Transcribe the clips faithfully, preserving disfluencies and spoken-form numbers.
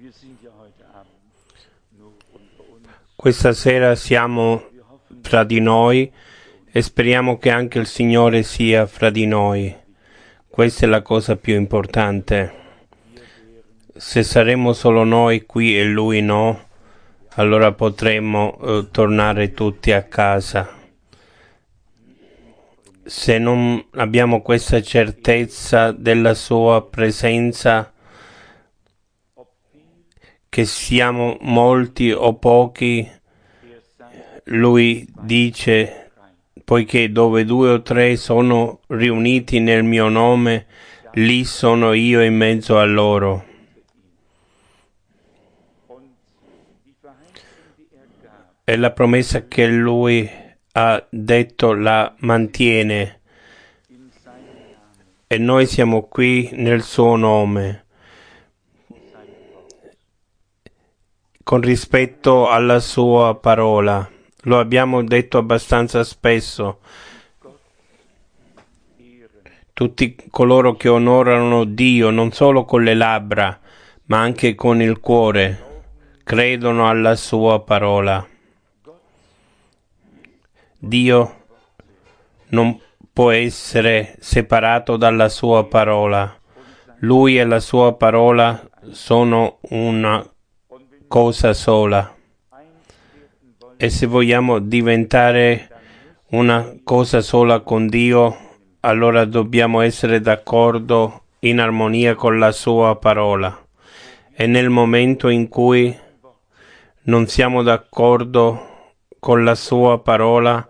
Questa sera siamo fra di noi e speriamo che anche il Signore sia fra di noi. Questa è la cosa più importante. Se saremo solo noi qui e Lui no, allora potremmo eh, tornare tutti a casa. Se non abbiamo questa certezza della Sua presenza, che siamo molti o pochi, Lui dice, poiché dove due o tre sono riuniti nel mio nome, lì sono io in mezzo a loro. E la promessa che Lui ha detto la mantiene. E noi siamo qui nel Suo nome. Con rispetto alla Sua parola. Lo abbiamo detto abbastanza spesso. Tutti coloro che onorano Dio non solo con le labbra, ma anche con il cuore, credono alla Sua parola. Dio non può essere separato dalla Sua parola. Lui e la Sua parola sono una cosa sola. E se vogliamo diventare una cosa sola con Dio, allora dobbiamo essere d'accordo, in armonia con la Sua parola. E nel momento in cui non siamo d'accordo con la Sua parola,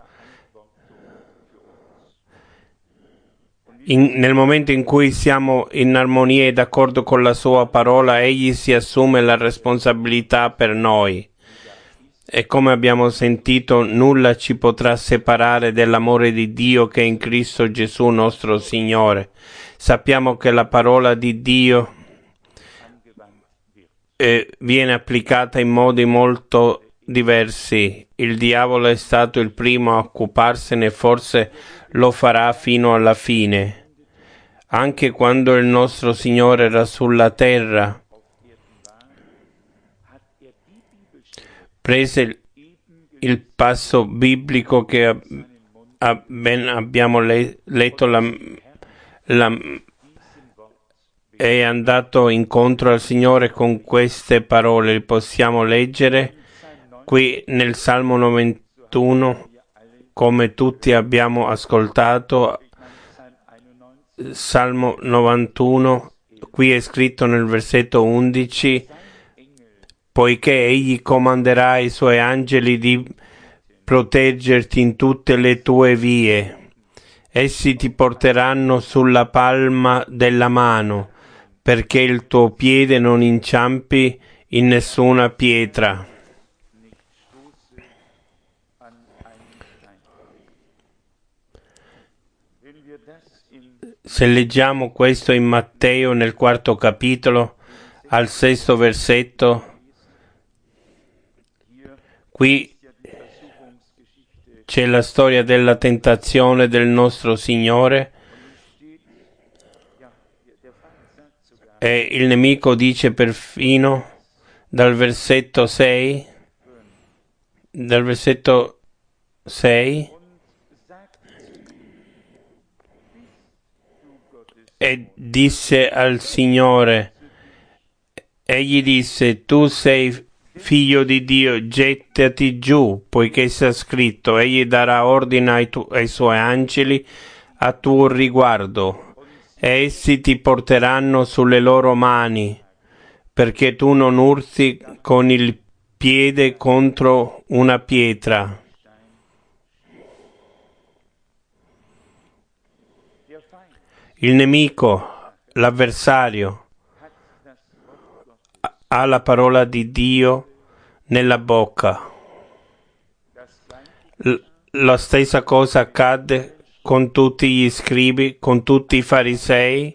in, nel momento in cui siamo in armonia e d'accordo con la Sua parola, Egli si assume la responsabilità per noi. E come abbiamo sentito, nulla ci potrà separare dell'amore di Dio che è in Cristo Gesù nostro Signore. Sappiamo che la parola di Dio eh, viene applicata in modi molto diversi. Il diavolo è stato il primo a occuparsene e forse lo farà fino alla fine. Anche quando il nostro Signore era sulla terra, prese il, il passo biblico che a, a, ben abbiamo le, letto, la, la, è andato incontro al Signore con queste parole. Le possiamo leggere qui nel Salmo novantuno, come tutti abbiamo ascoltato. Salmo novantuno, qui è scritto nel versetto undici: poiché egli comanderà ai suoi angeli di proteggerti in tutte le tue vie. Essi ti porteranno sulla palma della mano, perché il tuo piede non inciampi in nessuna pietra. Se leggiamo questo in Matteo nel quarto capitolo, al sesto versetto, qui c'è la storia della tentazione del nostro Signore e il nemico dice perfino dal versetto sei, dal versetto sei, e disse al Signore, egli disse, tu sei figlio di Dio, gettati giù, poiché sta scritto, egli darà ordine ai, tu- ai suoi angeli a tuo riguardo, e essi ti porteranno sulle loro mani, perché tu non urti con il piede contro una pietra. Il nemico, l'avversario, ha la parola di Dio nella bocca. L- la stessa cosa accadde con tutti gli scribi, con tutti i farisei,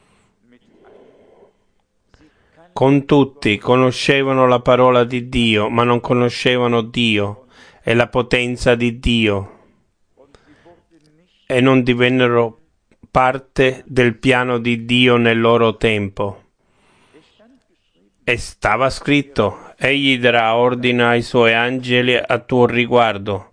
con tutti conoscevano la parola di Dio, ma non conoscevano Dio e la potenza di Dio, e non divennero parte del piano di Dio nel loro tempo. e stava scritto: egli darà ordine ai suoi angeli a tuo riguardo.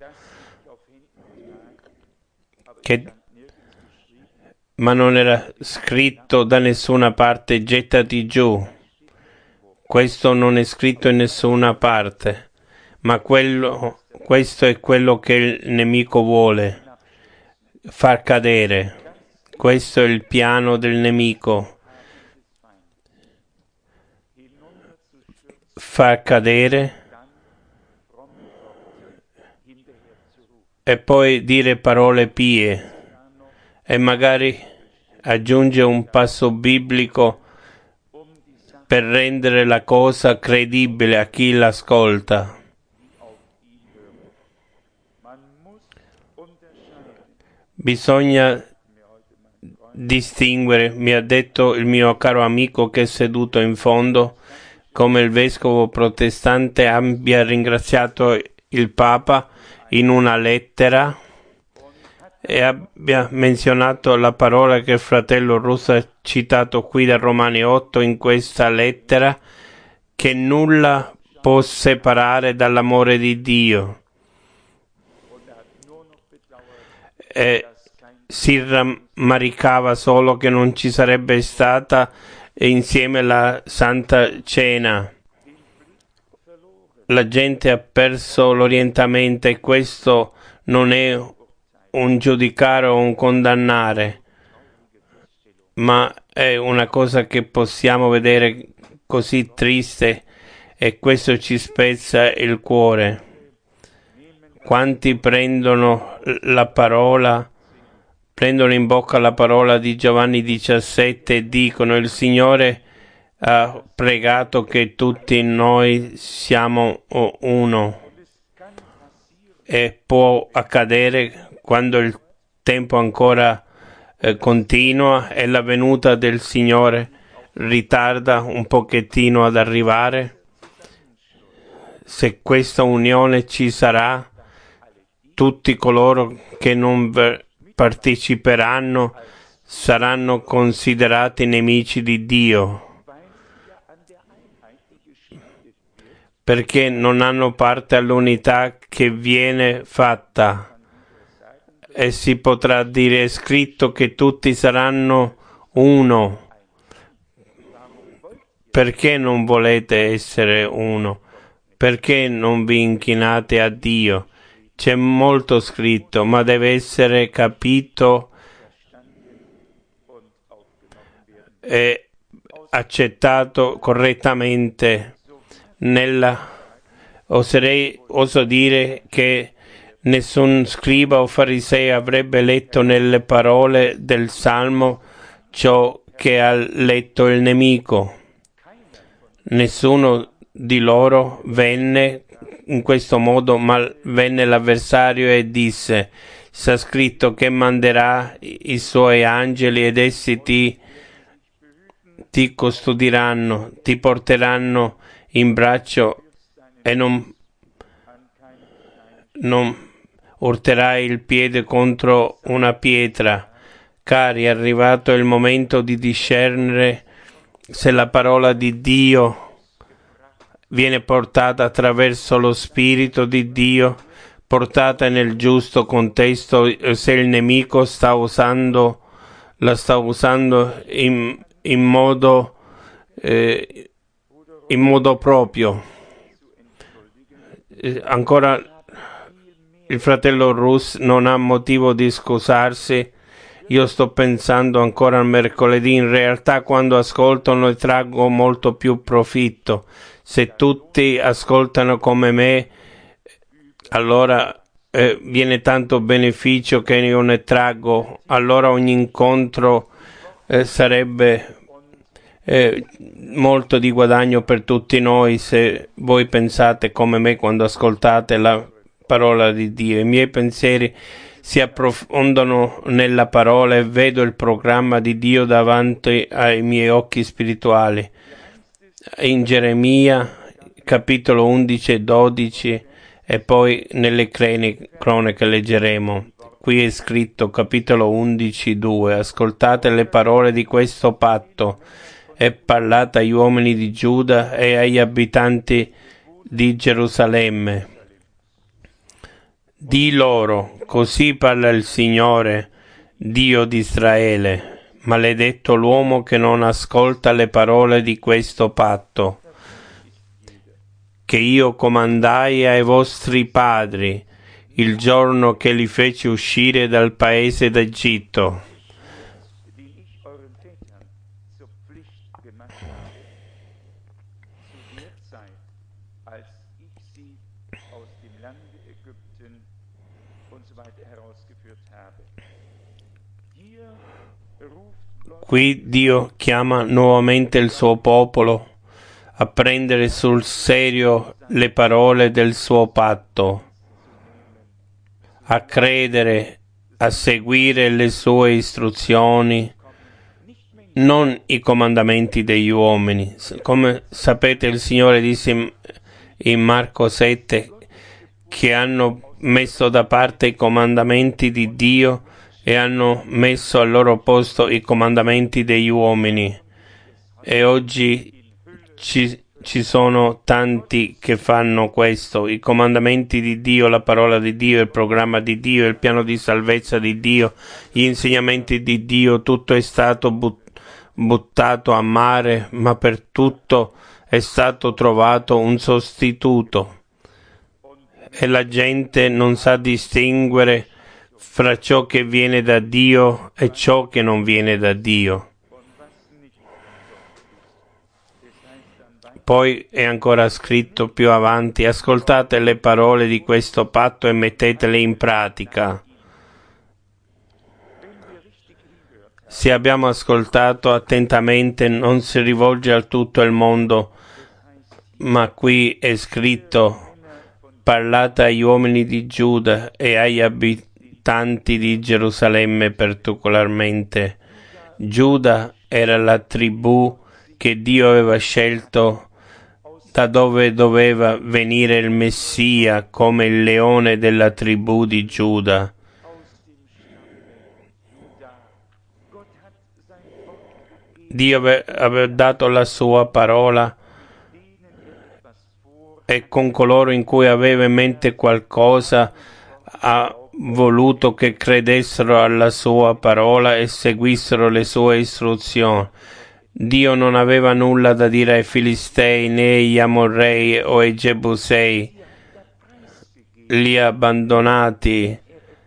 Che, ma non era scritto da nessuna parte: gettati giù. Questo non è scritto in nessuna parte, ma quello, questo è quello che il nemico vuole far cadere. Questo è il piano del nemico: far cadere e poi dire parole pie e magari aggiunge un passo biblico per rendere la cosa credibile a chi l'ascolta. Bisogna distinguere, mi ha detto il mio caro amico che è seduto in fondo, come il vescovo protestante abbia ringraziato il Papa in una lettera e abbia menzionato la parola che il fratello Russo ha citato qui da Romani otto in questa lettera, che nulla può separare dall'amore di Dio. E si rammaricava solo che non ci sarebbe stata insieme la Santa Cena. La gente ha perso l'orientamento e questo non è un giudicare o un condannare, ma è una cosa che possiamo vedere così triste e questo ci spezza il cuore. Quanti prendono la parola, prendono in bocca la parola di Giovanni diciassette e dicono: il Signore ha pregato che tutti noi siamo uno. E può accadere quando il tempo ancora eh, continua e la venuta del Signore ritarda un pochettino ad arrivare. Se questa unione ci sarà, tutti coloro che non parteciperanno saranno considerati nemici di Dio, perché non hanno parte all'unità che viene fatta. E si potrà dire: è scritto che tutti saranno uno. Perché non volete essere uno? Perché non vi inchinate a Dio? C'è molto scritto, ma deve essere capito e accettato correttamente. Nella, oserei, oso dire che nessun scriba o fariseo avrebbe letto nelle parole del Salmo ciò che ha letto il nemico. Nessuno di loro venne in questo modo, ma venne l'avversario e disse: sta scritto che manderà i suoi angeli ed essi ti, ti custodiranno, ti porteranno in braccio e non, non urterai il piede contro una pietra. Cari, è arrivato il momento di discernere se la parola di Dio viene portata attraverso lo Spirito di Dio, portata nel giusto contesto, se il nemico sta usando, la sta usando in, in modo eh, in modo proprio. Eh, ancora il fratello Rus non ha motivo di scusarsi. Io sto pensando ancora al mercoledì. In realtà quando ascolto ne traggo molto più profitto. Se tutti ascoltano come me, allora eh, viene tanto beneficio che io ne traggo. Allora ogni incontro eh, sarebbe eh, molto di guadagno per tutti noi, se voi pensate come me quando ascoltate la parola di Dio. I miei pensieri si approfondano nella parola e vedo il programma di Dio davanti ai miei occhi spirituali. In Geremia capitolo undici e dodici e poi nelle cronache leggeremo. Qui è scritto capitolo undici due: ascoltate le parole di questo patto e parlate agli uomini di Giuda e agli abitanti di Gerusalemme. Di loro, così parla il Signore, Dio di Israele: maledetto l'uomo che non ascolta le parole di questo patto che io comandai ai vostri padri il giorno che li feci uscire dal paese d'Egitto. Qui Dio chiama nuovamente il suo popolo a prendere sul serio le parole del suo patto, a credere, a seguire le sue istruzioni, non i comandamenti degli uomini. Come sapete, il Signore disse in Marco sette che hanno messo da parte i comandamenti di Dio e hanno messo al loro posto i comandamenti degli uomini. E oggi ci, ci sono tanti che fanno questo: i comandamenti di Dio, la parola di Dio, il programma di Dio, il piano di salvezza di Dio, gli insegnamenti di Dio, tutto è stato but- buttato a mare, ma per tutto è stato trovato un sostituto. E la gente non sa distinguere fra ciò che viene da Dio e ciò che non viene da Dio. Poi è ancora scritto più avanti: ascoltate le parole di questo patto e mettetele in pratica. Se abbiamo ascoltato attentamente, non si rivolge a tutto il mondo, ma qui è scritto: parlate agli uomini di Giuda e agli abitanti di Gerusalemme particolarmente. Giuda era la tribù che Dio aveva scelto, da dove doveva venire il Messia come il leone della tribù di Giuda. Dio aveva dato la sua parola e con coloro in cui aveva in mente qualcosa ha voluto che credessero alla sua parola e seguissero le sue istruzioni. Dio non aveva nulla da dire ai Filistei, né agli Amorrei o ai Gebusei, li ha abbandonati,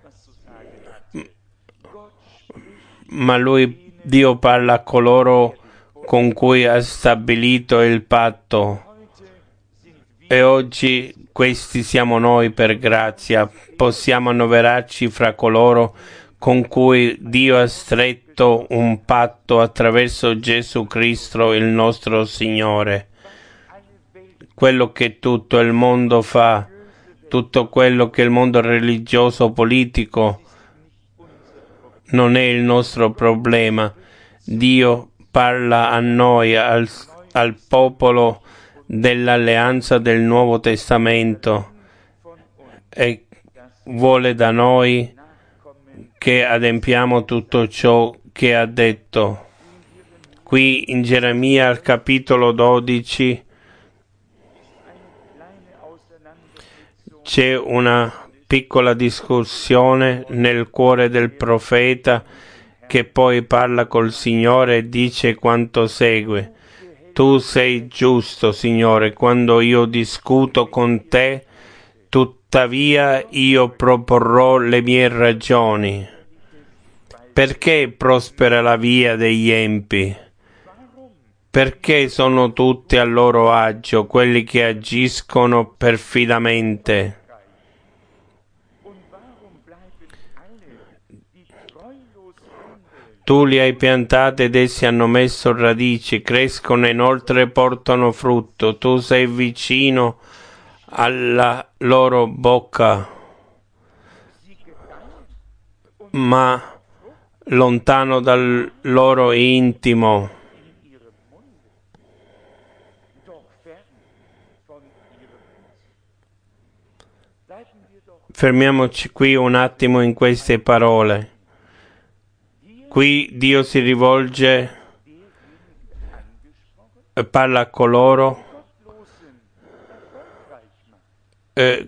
ma lui, Dio, parla a coloro con cui ha stabilito il patto. E oggi questi siamo noi per grazia. Possiamo annoverarci fra coloro con cui Dio ha stretto un patto attraverso Gesù Cristo, il nostro Signore. Quello che tutto il mondo fa, tutto quello che il mondo religioso, politico, non è il nostro problema. Dio parla a noi, al, al popolo dell'alleanza del Nuovo Testamento, e vuole da noi che adempiamo tutto ciò che ha detto. Qui in Geremia al capitolo dodici c'è una piccola discussione nel cuore del profeta, che poi parla col Signore e dice quanto segue: tu sei giusto, Signore, quando io discuto con te, tuttavia io proporrò le mie ragioni. Perché prospera la via degli empi? Perché sono tutti a loro agio quelli che agiscono perfidamente? Tu li hai piantati ed essi hanno messo radici, crescono e inoltre portano frutto. Tu sei vicino alla loro bocca, ma lontano dal loro intimo. Fermiamoci qui un attimo in queste parole. Qui Dio si rivolge parla a coloro eh,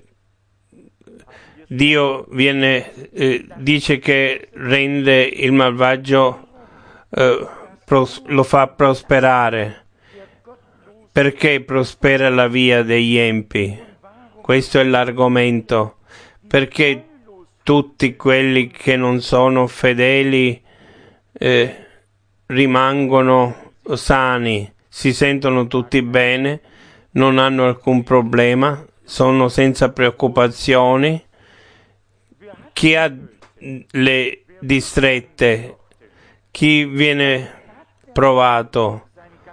Dio viene, eh, dice che rende il malvagio, eh, pros- lo fa prosperare. Perché prospera la via degli empi? Questo è l'argomento. Perché tutti quelli che non sono fedeli eh, rimangono sani, si sentono tutti bene, non hanno alcun problema, sono senza preoccupazioni. Chi ha le distrette, chi viene provato,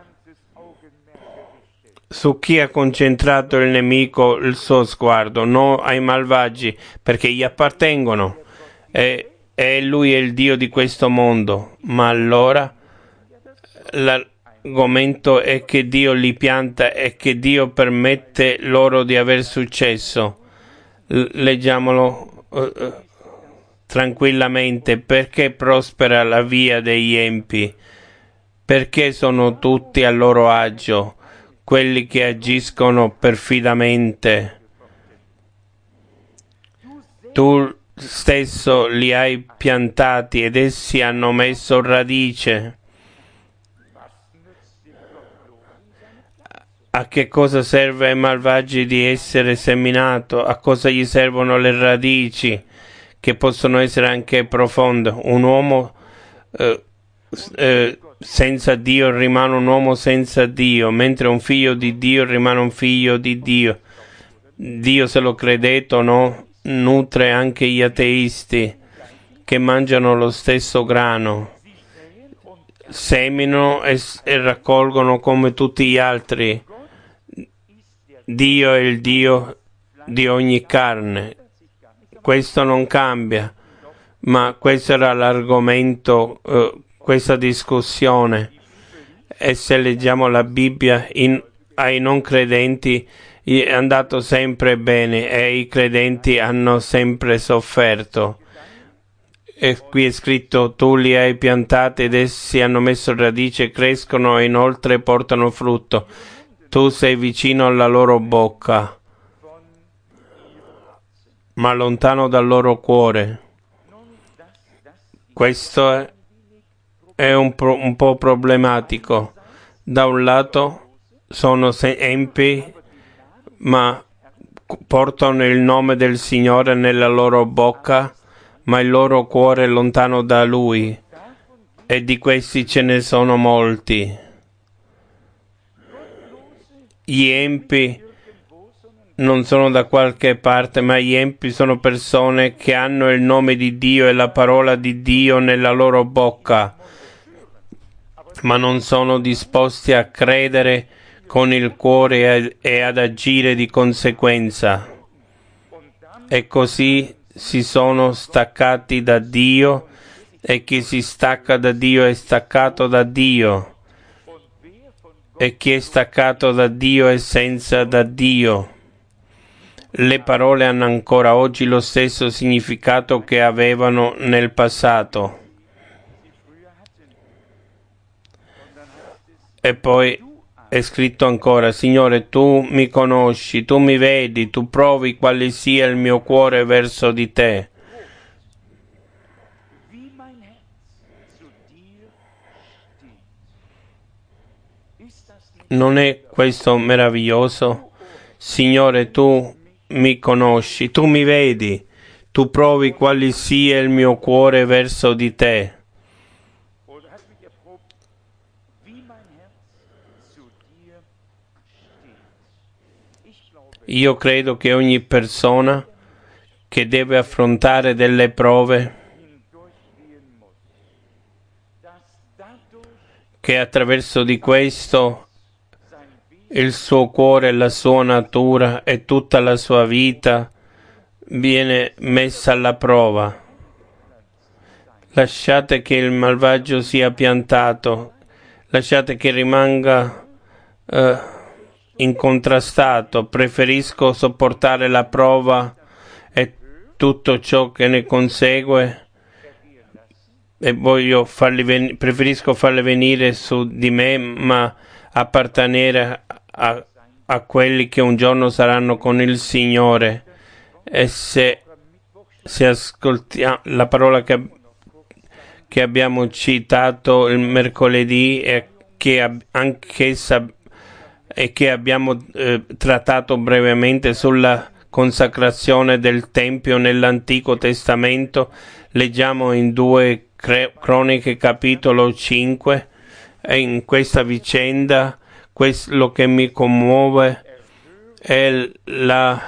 su chi ha concentrato il nemico il suo sguardo, non ai malvagi, perché gli appartengono. E, e lui è il Dio di questo mondo. Ma allora l'argomento è che Dio li pianta e che Dio permette loro di aver successo. L- leggiamolo uh, tranquillamente. Perché prospera la via degli empi? Perché sono tutti a loro agio, quelli che agiscono perfidamente. Tu stesso li hai piantati ed essi hanno messo radice. A che cosa serve ai malvagi di essere seminato? A cosa gli servono le radici, che possono essere anche profonde? Un uomo eh, eh, senza Dio rimane un uomo senza Dio, mentre un figlio di Dio rimane un figlio di Dio. Dio, se lo credete o no, nutre anche gli ateisti che mangiano lo stesso grano, seminano e, e raccolgono come tutti gli altri. Dio è il Dio di ogni carne. Questo non cambia, ma questo era l'argomento, eh, questa discussione. E se leggiamo la Bibbia, in, ai non credenti è andato sempre bene e i credenti hanno sempre sofferto. E qui è scritto: tu li hai piantati ed essi hanno messo radice, crescono e inoltre portano frutto. Tu sei vicino alla loro bocca, ma lontano dal loro cuore. Questo è, è un, pro, un po' problematico. Da un lato sono empi, ma portano il nome del Signore nella loro bocca, ma il loro cuore è lontano da Lui. E di questi ce ne sono molti. Gli empi non sono da qualche parte, ma gli empi sono persone che hanno il nome di Dio e la parola di Dio nella loro bocca, ma non sono disposti a credere con il cuore e ad agire di conseguenza. E così si sono staccati da Dio, e chi si stacca da Dio è staccato da Dio. E chi è staccato da Dio è senza da Dio. Le parole hanno ancora oggi lo stesso significato che avevano nel passato. E poi è scritto ancora: Signore, tu mi conosci, tu mi vedi, tu provi quale sia il mio cuore verso di te. Non è questo meraviglioso? Signore, tu mi conosci, tu mi vedi, tu provi quale sia il mio cuore verso di te. Io credo che ogni persona che deve affrontare delle prove, che attraverso di questo il suo cuore, la sua natura e tutta la sua vita viene messa alla prova. Lasciate che il malvagio sia piantato, lasciate che rimanga eh, incontrastato. Preferisco sopportare la prova e tutto ciò che ne consegue, e voglio farli ven- preferisco farle venire su di me, ma appartenere a, a quelli che un giorno saranno con il Signore. E se, se ascoltiamo la parola che, che abbiamo citato il mercoledì e che anch'essa e che abbiamo eh, trattato brevemente sulla consacrazione del Tempio nell'Antico Testamento, leggiamo in due Croniche capitolo cinque, e in questa vicenda quello che mi commuove è la,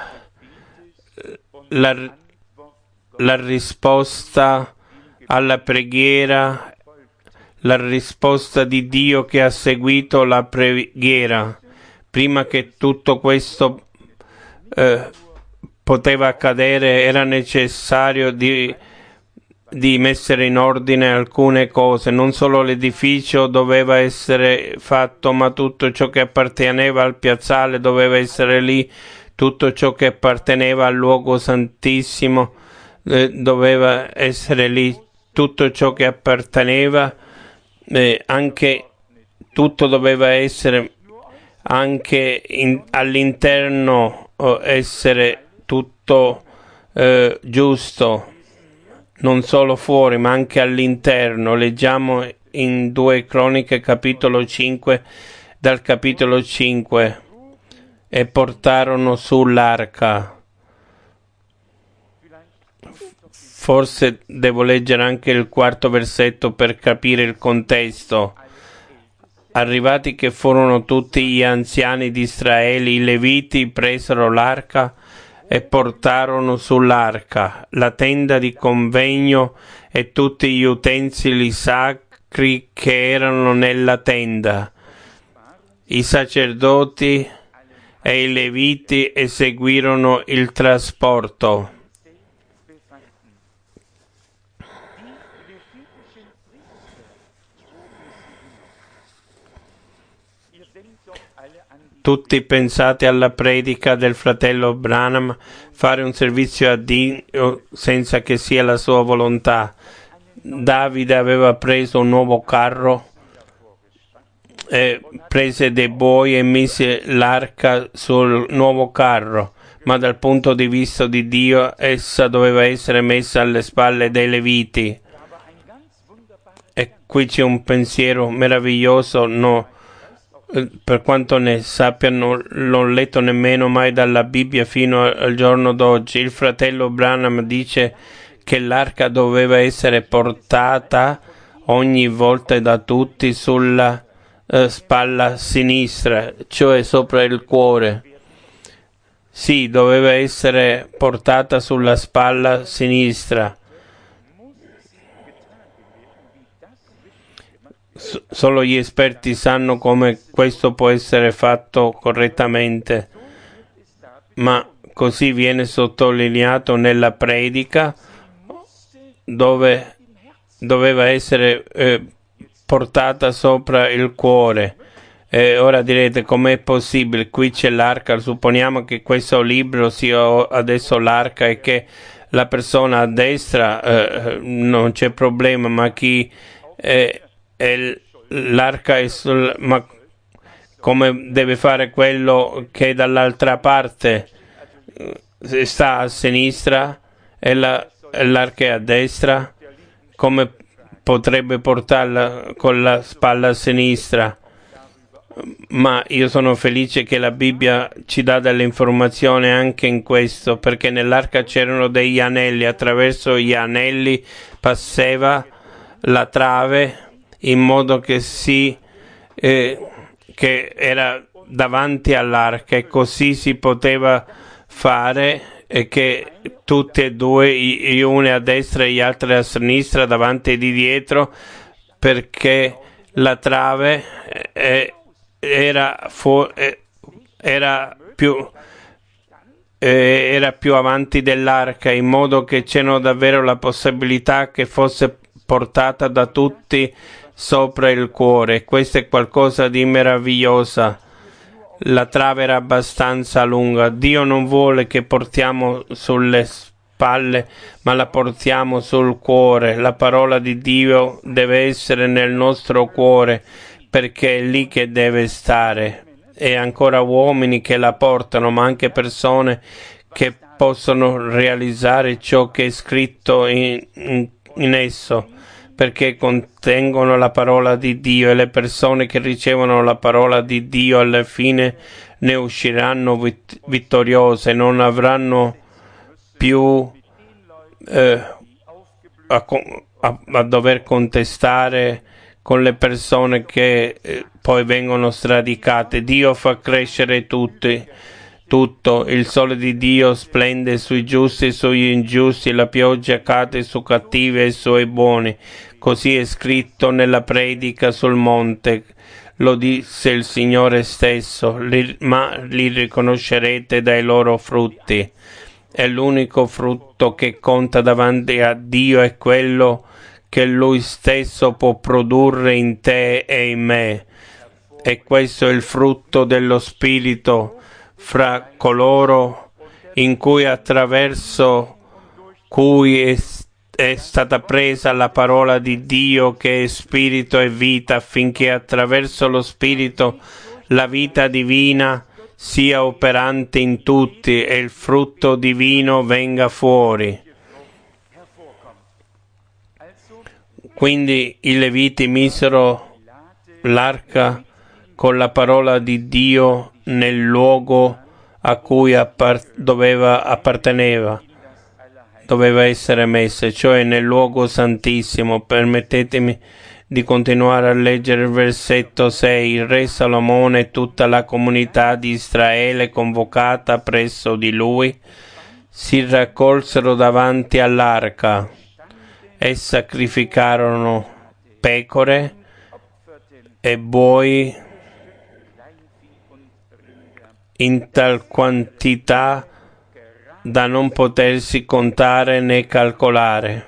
la, la risposta alla preghiera, la risposta di Dio che ha seguito la preghiera. Prima che tutto questo eh, poteva accadere, era necessario di, di mettere in ordine alcune cose. Non solo l'edificio doveva essere fatto, ma tutto ciò che apparteneva al piazzale doveva essere lì, tutto ciò che apparteneva al luogo santissimo eh, doveva essere lì, tutto ciò che apparteneva, eh, anche tutto doveva essere anche in, all'interno oh, essere tutto eh, giusto, non solo fuori ma anche all'interno. Leggiamo in due Croniche capitolo cinque, dal capitolo cinque: e portarono sull'arca. Forse devo leggere anche il quarto versetto per capire il contesto. Arrivati che furono tutti gli anziani di Israele, i Leviti presero l'arca e portarono sull'arca la tenda di convegno e tutti gli utensili sacri che erano nella tenda. I sacerdoti e i Leviti eseguirono il trasporto. Tutti pensate alla predica del fratello Branham, fare un servizio a Dio senza che sia la sua volontà. Davide aveva preso un nuovo carro, e prese dei buoi e mise l'arca sul nuovo carro, ma dal punto di vista di Dio essa doveva essere messa alle spalle dei Leviti. E qui c'è un pensiero meraviglioso, no? Per quanto ne sappia, non l'ho letto nemmeno mai dalla Bibbia fino al giorno d'oggi. Il fratello Branham dice che l'arca doveva essere portata ogni volta da tutti sulla eh, spalla sinistra, cioè sopra il cuore. Sì, doveva essere portata sulla spalla sinistra. Solo gli esperti sanno come questo può essere fatto correttamente, ma così viene sottolineato nella predica, dove doveva essere eh, portata sopra il cuore. E ora direte, com'è possibile? Qui c'è l'arca, supponiamo che questo libro sia adesso l'arca e che la persona a destra eh, non c'è problema, ma chi eh, E l'arca è sul, ma come deve fare quello che è dall'altra parte? Sta a sinistra e, la, e l'arca è a destra, come potrebbe portarla con la spalla a sinistra? Ma io sono felice che la Bibbia ci dà delle informazioni anche in questo, perché nell'arca c'erano degli anelli, attraverso gli anelli passava la trave, in modo che si eh, che era davanti all'arca, e così si poteva fare e che tutti e due, gli uni a destra e gli altri a sinistra, davanti e di dietro, perché la trave eh, era, fu- eh, era più eh, era più avanti dell'arca, in modo che c'era davvero la possibilità che fosse portata da tutti sopra il cuore. Questo è qualcosa di meraviglioso. La trave era abbastanza lunga. Dio non vuole che portiamo sulle spalle, ma la portiamo sul cuore. La parola di Dio deve essere nel nostro cuore, perché è lì che deve stare, e ancora uomini che la portano, ma anche persone che possono realizzare ciò che è scritto in, in, in esso, perché contengono la parola di Dio, e le persone che ricevono la parola di Dio alla fine ne usciranno vit- vittoriose, non avranno più eh, a, a, a dover contestare con le persone che eh, poi vengono sradicate. Dio fa crescere tutti, tutto, il sole di Dio splende sui giusti e sugli ingiusti, la pioggia cade su cattivi e sui buoni. Così è scritto nella predica sul monte. Lo disse il Signore stesso, li, ma li riconoscerete dai loro frutti. E l'unico frutto che conta davanti a Dio è quello che Lui stesso può produrre in te e in me. E questo è il frutto dello Spirito fra coloro in cui attraverso cui è, è stata presa la parola di Dio, che è Spirito e vita, affinché attraverso lo Spirito la vita divina sia operante in tutti e il frutto divino venga fuori. Quindi i Leviti misero l'arca con la parola di Dio nel luogo a cui appart- doveva apparteneva, doveva essere messa, cioè nel luogo santissimo. Permettetemi di continuare a leggere il versetto sei. Il re Salomone e tutta la comunità di Israele convocata presso di lui si raccolsero davanti all'arca e sacrificarono pecore e buoi in tal quantità da non potersi contare né calcolare.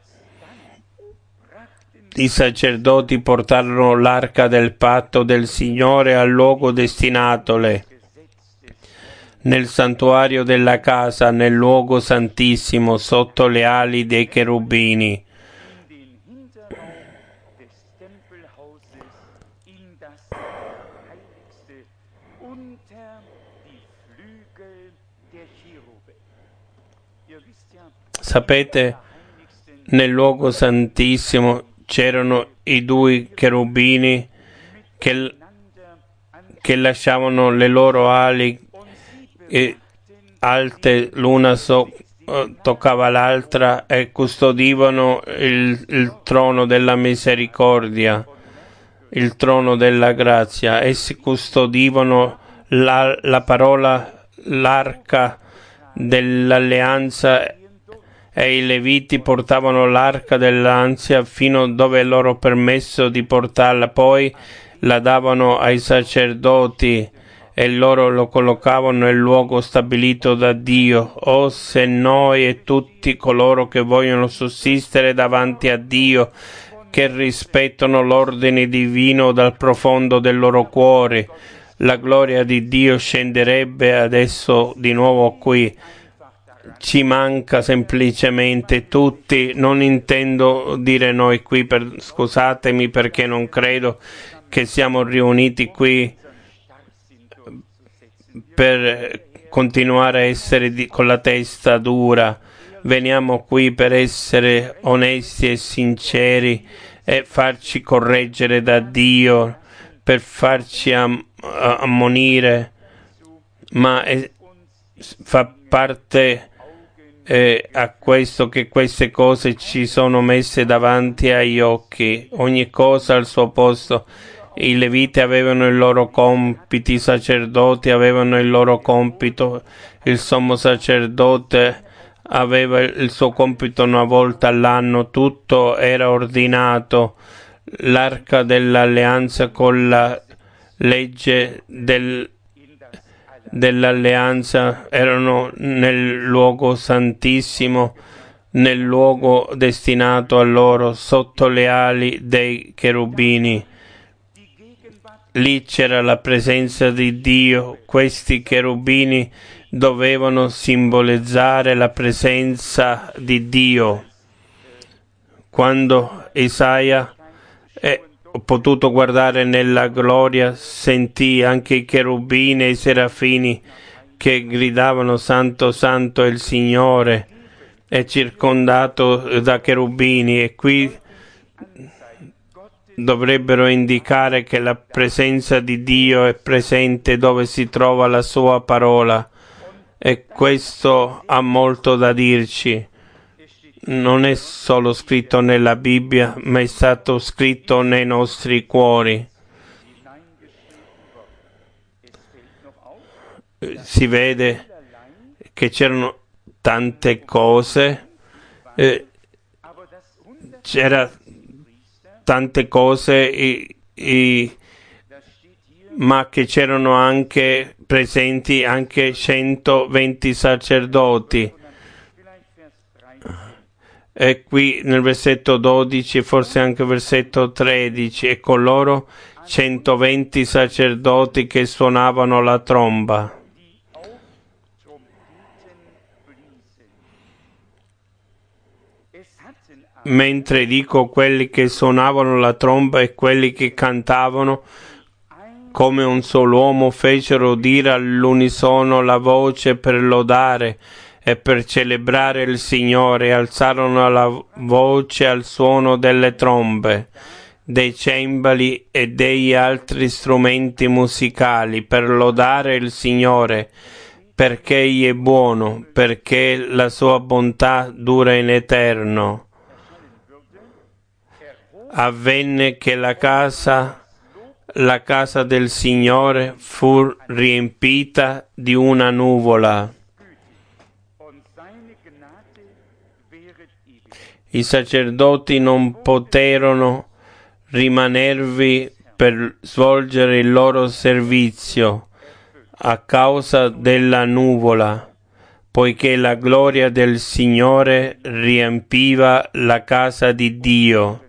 I sacerdoti portarono l'arca del patto del Signore al luogo destinatole, nel santuario della casa, nel luogo santissimo, sotto le ali dei cherubini. Sapete, nel luogo santissimo c'erano i due cherubini che, che lasciavano le loro ali e alte, l'una so, toccava l'altra, e custodivano il, il trono della misericordia, il trono della grazia. Essi custodivano la, la parola, l'arca dell'alleanza, e i Leviti portavano l'arca dell'ansia fino dove è loro permesso di portarla, poi la davano ai sacerdoti e loro lo collocavano nel luogo stabilito da Dio. O se noi e tutti coloro che vogliono sussistere davanti a Dio, che rispettano l'ordine divino dal profondo del loro cuore, la gloria di Dio scenderebbe adesso di nuovo qui. Ci manca semplicemente tutti, non intendo dire noi qui, per, scusatemi, perché non credo che siamo riuniti qui per continuare a essere di, con la testa dura. Veniamo qui per essere onesti e sinceri e farci correggere da Dio, per farci am, ammonire, ma è, fa parte Eh, a questo che queste cose ci sono messe davanti agli occhi, ogni cosa al suo posto. I Leviti avevano i loro compiti, i sacerdoti avevano il loro compito, il sommo sacerdote aveva il suo compito una volta all'anno, tutto era ordinato. L'arca dell'alleanza con la legge del dell'alleanza erano nel luogo santissimo, nel luogo destinato a loro, sotto le ali dei cherubini. Lì c'era la presenza di Dio. Questi cherubini dovevano simbolizzare la presenza di Dio. Quando Isaia eh, ho potuto guardare nella gloria, sentì anche i cherubini e i serafini che gridavano Santo, Santo è il Signore, è circondato da cherubini, e qui dovrebbero indicare che la presenza di Dio è presente dove si trova la sua parola, e questo ha molto da dirci. Non è solo scritto nella Bibbia, ma è stato scritto nei nostri cuori. Si vede che c'erano tante cose, eh, c'era tante cose, e, e, ma che c'erano anche presenti anche centoventi sacerdoti. E qui nel versetto dodici, forse anche versetto tredici, e con loro centoventi sacerdoti che suonavano la tromba. Mentre dico quelli che suonavano la tromba e quelli che cantavano, come un solo uomo fecero udire all'unisono la voce per lodare e per celebrare il Signore, alzarono la voce al suono delle trombe, dei cembali e degli altri strumenti musicali per lodare il Signore, perché Egli è buono, perché la sua bontà dura in eterno. Avvenne che la casa, la casa del Signore fu riempita di una nuvola. I sacerdoti non poterono rimanervi per svolgere il loro servizio a causa della nuvola, poiché la gloria del Signore riempiva la casa di Dio.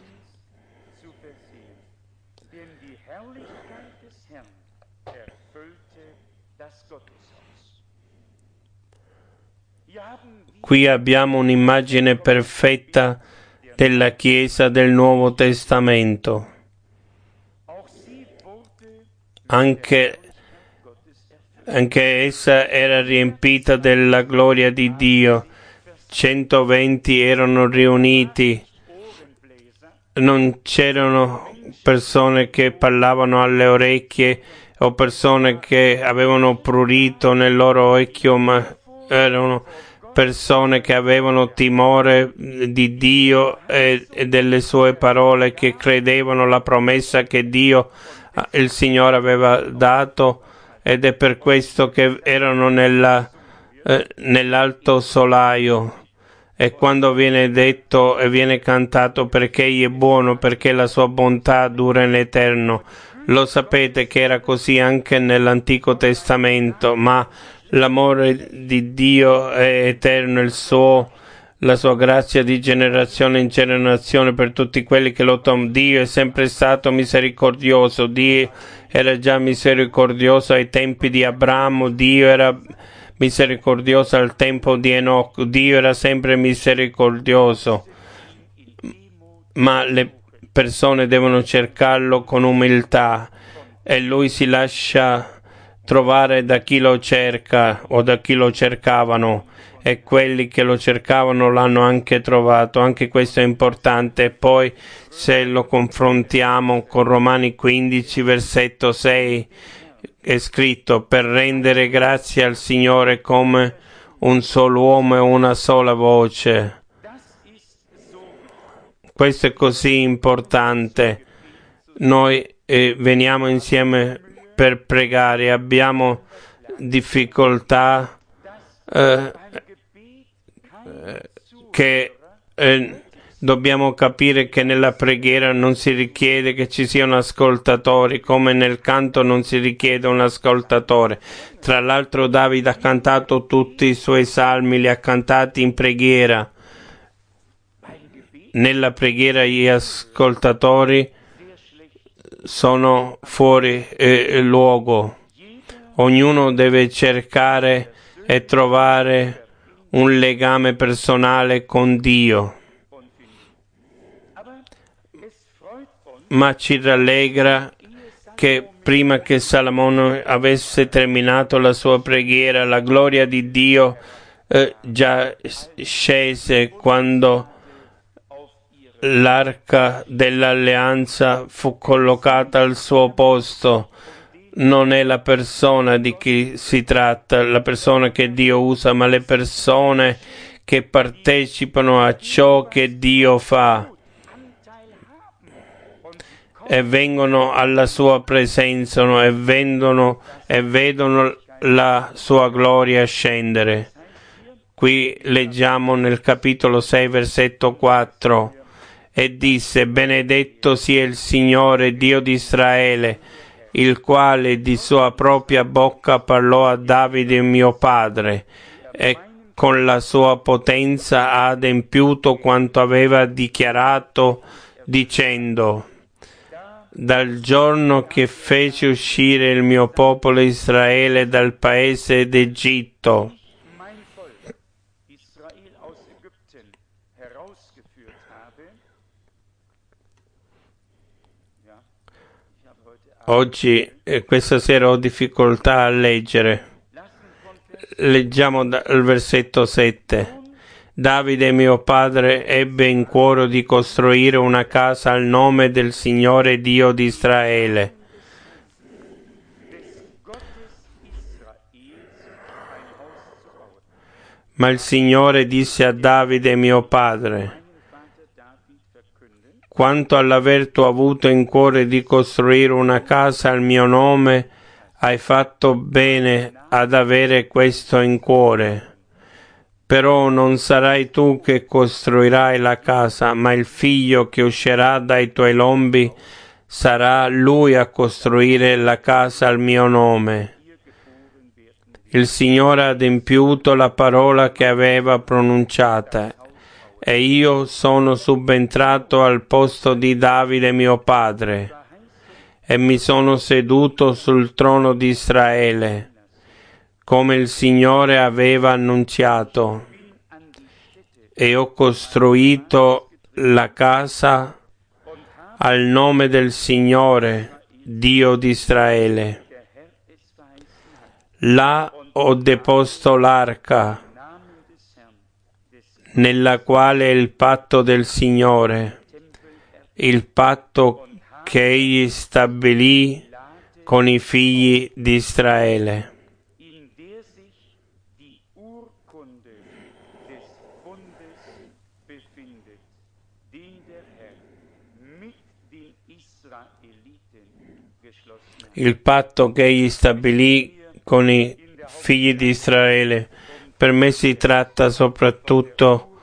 Qui abbiamo un'immagine perfetta della Chiesa del Nuovo Testamento. Anche, anche essa era riempita della gloria di Dio. centoventi erano riuniti. Non c'erano persone che parlavano alle orecchie o persone che avevano prurito nel loro orecchio, ma erano persone che avevano timore di Dio e, e delle sue parole, che credevano alla promessa che Dio, il Signore, aveva dato, ed è per questo che erano nella, eh, nell'alto solaio. E quando viene detto e viene cantato perché Egli è buono, perché la sua bontà dura in eterno, lo sapete che era così anche nell'Antico Testamento, ma l'amore di Dio è eterno, il suo, la sua grazia di generazione in generazione per tutti quelli che lo tomano. Dio è sempre stato misericordioso. Dio era già misericordioso ai tempi di Abramo, Dio era misericordioso al tempo di Enoch, Dio era sempre misericordioso, ma le persone devono cercarlo con umiltà, e lui si lascia trovare da chi lo cerca o da chi lo cercavano, e quelli che lo cercavano l'hanno anche trovato. Anche questo è importante. E poi, se lo confrontiamo con Romani quindici versetto sei, è scritto: per rendere grazie al Signore come un solo uomo e una sola voce. Questo è così importante. Noi eh, veniamo insieme per pregare, abbiamo difficoltà eh, che eh, dobbiamo capire che nella preghiera non si richiede che ci siano ascoltatori, come nel canto non si richiede un ascoltatore. Tra l'altro Davide ha cantato tutti i suoi salmi, li ha cantati in preghiera. Nella preghiera gli ascoltatori sono fuori eh, luogo. Ognuno deve cercare e trovare un legame personale con Dio. ma ci rallegra che prima che Salomone avesse terminato la sua preghiera, la gloria di Dio eh, già scese quando l'arca dell'alleanza fu collocata al suo posto. Non è la persona di chi si tratta, la persona che Dio usa, ma le persone che partecipano a ciò che Dio fa e vengono alla sua presenza e, vendono, e vedono la sua gloria scendere. Qui leggiamo nel capitolo sei, versetto quattro: e disse: benedetto sia il Signore Dio di Israele, il quale di sua propria bocca parlò a Davide mio padre, e con la sua potenza ha adempiuto quanto aveva dichiarato, dicendo: dal giorno che fece uscire il mio popolo Israele dal paese d'Egitto, oggi, eh, questa sera ho difficoltà a leggere. Leggiamo dal versetto sette. Davide mio padre ebbe in cuore di costruire una casa al nome del Signore Dio di Israele. Ma il Signore disse a Davide mio padre: quanto all'aver tu avuto in cuore di costruire una casa al mio nome, hai fatto bene ad avere questo in cuore. Però non sarai tu che costruirai la casa, ma il figlio che uscirà dai tuoi lombi sarà lui a costruire la casa al mio nome. Il Signore ha adempiuto la parola che aveva pronunciata, e io sono subentrato al posto di Davide mio padre, e mi sono seduto sul trono di Israele, come il Signore aveva annunziato, e ho costruito la casa al nome del Signore, Dio di Israele. Là ho deposto l'arca, nella quale è il patto del Signore, il patto che egli stabilì con i figli di Israele. Il patto che egli stabilì con i figli di Israele. Per me si tratta soprattutto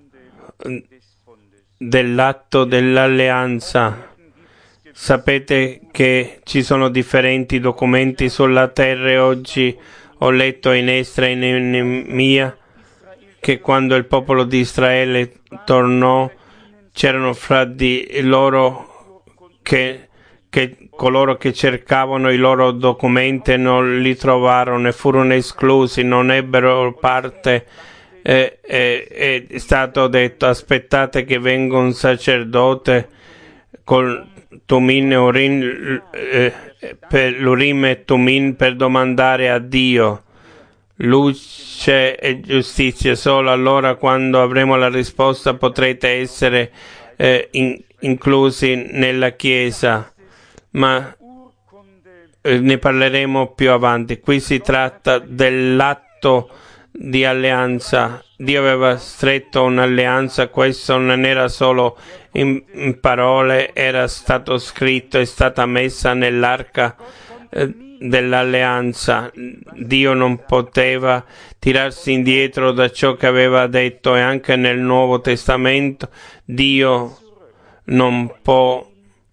dell'atto dell'alleanza. Sapete che ci sono differenti documenti sulla terra e oggi ho letto in Esdra e in Neemia che quando il popolo di Israele tornò c'erano fra di loro che, che coloro che cercavano i loro documenti e non li trovarono e furono esclusi, non ebbero parte. E, e, è stato detto: aspettate che venga un sacerdote col Tumin e Urim, eh, per l'Urim e Tumin per domandare a Dio luce e giustizia. Solo allora, quando avremo la risposta, potrete essere eh, in, inclusi nella Chiesa. Ma eh, ne parleremo più avanti. Qui si tratta dell'atto di alleanza. Dio aveva stretto un'alleanza, questo non era solo in, in parole, era stato scritto, è stata messa nell'arca eh, dell'alleanza. Dio non poteva tirarsi indietro da ciò che aveva detto, e anche nel Nuovo Testamento Dio non può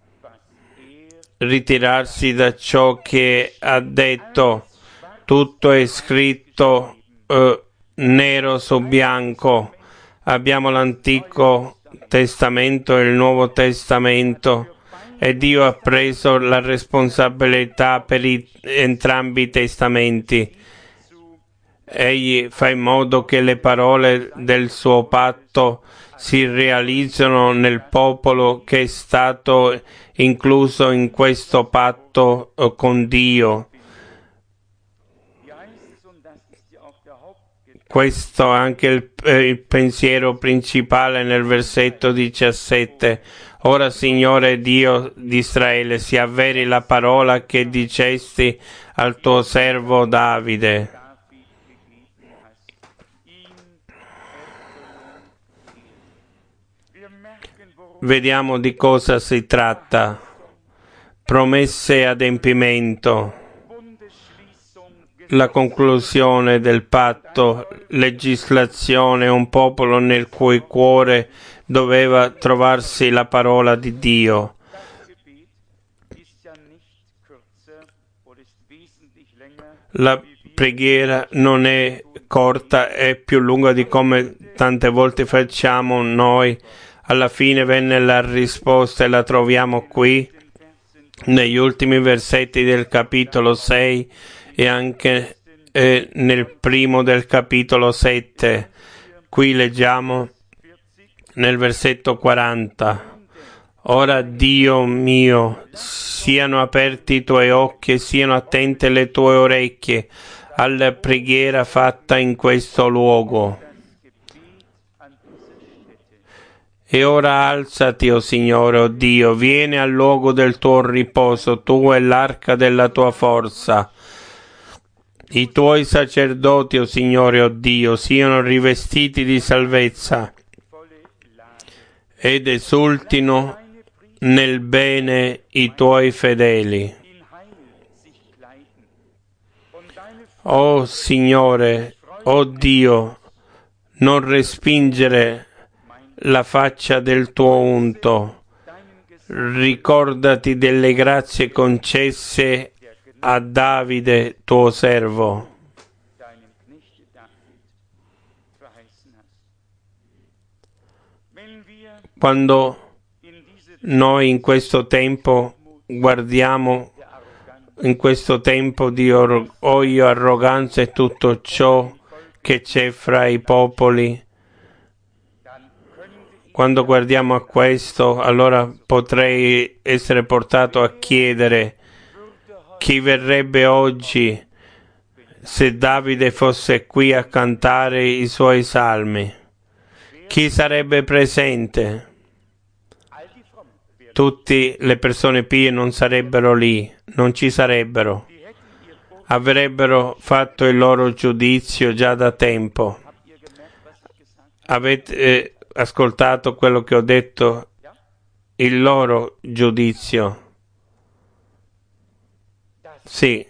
ritirarsi da ciò che ha detto. Tutto è scritto eh, nero su bianco. Abbiamo l'Antico Testamento e il Nuovo Testamento, e Dio ha preso la responsabilità per i, entrambi i testamenti. Egli fa in modo che le parole del suo patto si realizzano nel popolo che è stato incluso in questo patto con Dio. Questo è anche il, il pensiero principale nel versetto diciassette. Ora, Signore Dio di Israele, si avveri la parola che dicesti al tuo servo Davide. Vediamo di cosa si tratta. Promesse e adempimento. La conclusione del patto, legislazione, un popolo nel cui cuore doveva trovarsi la parola di Dio. La preghiera non è corta, è più lunga di come tante volte facciamo noi. Alla fine venne la risposta e la troviamo qui, negli ultimi versetti del capitolo sei e anche eh, nel primo del capitolo sette. Qui leggiamo nel versetto quaranta. Ora, Dio mio, siano aperti i tuoi occhi e siano attente le tue orecchie alla preghiera fatta in questo luogo. E ora alzati, o Signore, o Dio, vieni al luogo del tuo riposo, tu e l'arca della tua forza. I tuoi sacerdoti, o Signore, o Dio, siano rivestiti di salvezza ed esultino nel bene i tuoi fedeli. O Signore, o Dio, non respingere la faccia del tuo unto. Ricordati delle grazie concesse a Davide, tuo servo. Quando noi in questo tempo guardiamo in questo tempo di orgoglio, arroganza e tutto ciò che c'è fra i popoli, quando guardiamo a questo, allora potrei essere portato a chiedere chi verrebbe oggi se Davide fosse qui a cantare i suoi salmi. Chi sarebbe presente? Tutte le persone pie non sarebbero lì, non ci sarebbero. Avrebbero fatto il loro giudizio già da tempo. Avete eh, ascoltato quello che ho detto? Il loro giudizio. Sì.